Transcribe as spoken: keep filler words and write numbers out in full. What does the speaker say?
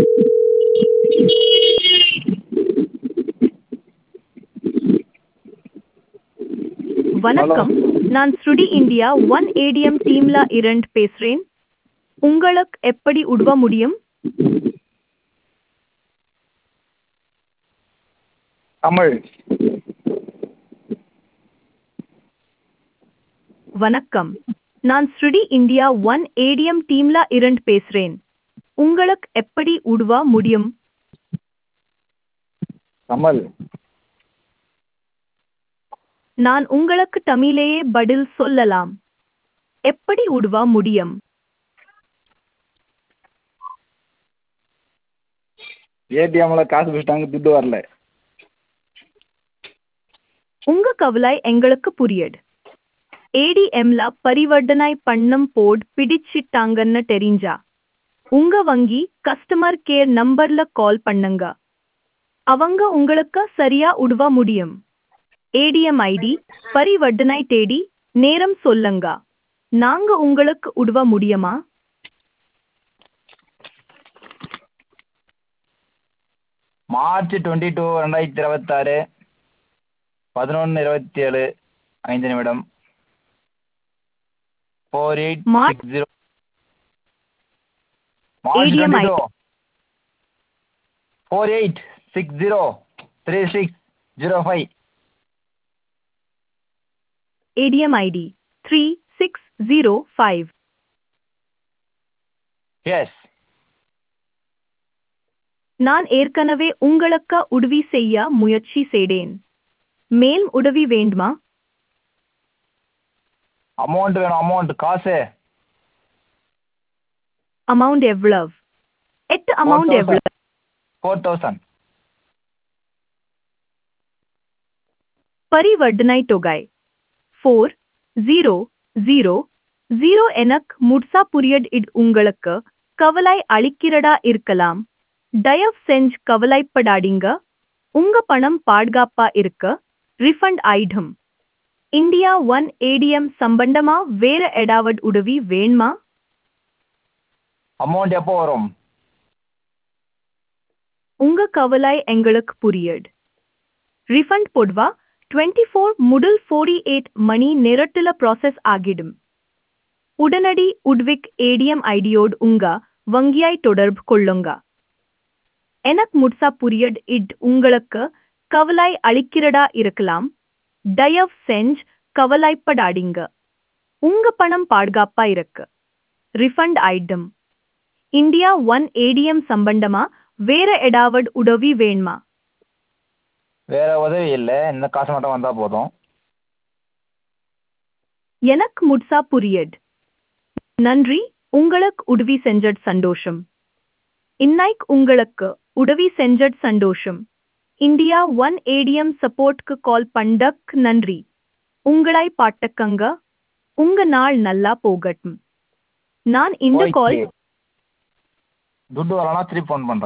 வணக்கம். நான் ஸ்ருடி India One ATM டீம்ல இருந்து பேசுறேன். உங்களுக்கு எப்படி உதவ முடியும்? தமிழ். வணக்கம். நான் ஸ்ருடி இந்தியா ஒன் ஏடிஎம் டீம்ல இருந்து பேசுறேன். உங்களுக்கு எப்படி உதவ முடியும்? கமல். நான் உங்களுக்கு தமிழிலேயே பதில் சொல்லலாம். எப்படி உதவ முடியும்? ஏடிஎம்ல காசு வச்சுட்டாங்க, துட்டு வரல. உங்க கவலை எங்களுக்கு புரியுது. ஏடிஎம்ல பரிவர்த்தனை பண்ணம் போட் பிடிச்சிட்டாங்கன்னு தெரிஞ்சா உங்க வங்கி கஸ்டமர் கேர் நம்பர்ல கால் பண்ணுங்க. அவங்க உங்களுக்கு சரியா உதவ முடியும். ஏடிஎம் ஐடி, பரிவர்த்தனை தேதி, நேரம் சொல்லுங்க. நாங்க உங்களுக்கு உதவ முடியுமா? மார்ச் டுவெண்ட்டி டூ ரெண்டாயிரத்தி இருபத்தாறு பதினொன்று இருபத்தி ஏழு ஐந்து நிமிடம் four eight March six zero March ATM twenty ID two four eight six zero three six zero five. ATM ID three six zero five. Yes. நான் ஏற்கனவே உங்களுக்கு உதவி செய்ய முயற்சி செய்தேன். மேல் உதவி வேண்டுமா? அமௌண்ட் வேணும், அமௌண்ட் காசு. அமௌண்ட் எவ்வளவு? எட்டு அமௌண்ட் எவ்வளவு? Four thousand. பரிவர்த்தனை தொகை ஃபோர் ஜீரோ ஜீரோ ஜீரோ எனக்கு முட்சா புரியட் இட் உங்களுக்கு கவலை அளிக்கிறதா இருக்கலாம். தயவு செஞ்சு கவலைப்படாதீங்க. உங்க பணம் பாதுகாப்பா இருக்க ரிஃபண்ட் ஆயிடும். இந்தியா ஒன் ஏடிஎம் சம்பந்தமா வேற ஏதாவது உதவி வேணுமா? அமௌண்ட் எப்போ வரும்? உங்க கவலை எங்களுக்கு புரியுது. ரிஃபண்ட் பொதுவா டுவெண்ட்டி ஃபோர் முதல் ஃபோர்ட்டி எயிட் மணி நேரத்துல ப்ராசஸ் ஆகிடும். உடனடி உட்விக் ஏடிஎம் ஐடியோடு உங்க வங்கியாய் தொடர்பு கொள்ளுங்க. எனக்கு முட்சா புரியட் இட் உங்களுக்கு கவலை அளிக்கிறதா இருக்கலாம். தயவு செஞ்சு கவலைப்படாதீங்க. உங்க பணம் பாதுகாப்பா இருக்கு ரிஃபண்ட் ஆயிடும். இந்தியா ஒன் ஏடிஎம் சம்பந்தமா வேற ஏதாவது உதவி வேணுமா? வேற உதவி இல்லை, இந்த காசு மட்டும் வந்தா போதும். எனக்கு முட்சா புரியுது. நன்றி. உங்களுக்கு உதவி செஞ்சது சந்தோஷம். இன்னைக்கு உங்களுக்கு உதவி செஞ்சது சந்தோஷம். இந்தியா ஒன் ஏடிஎம் சப்போர்ட்க்கு கால் பண்ணதுக்கு நன்றி. உங்களை பாட்டுக்கங்க. உங்க நாள் நல்லா போகட்டும். நான் இந்த கால் துட்டு வரலன்னா திருப்பி ஃபோன் பண்றேன்.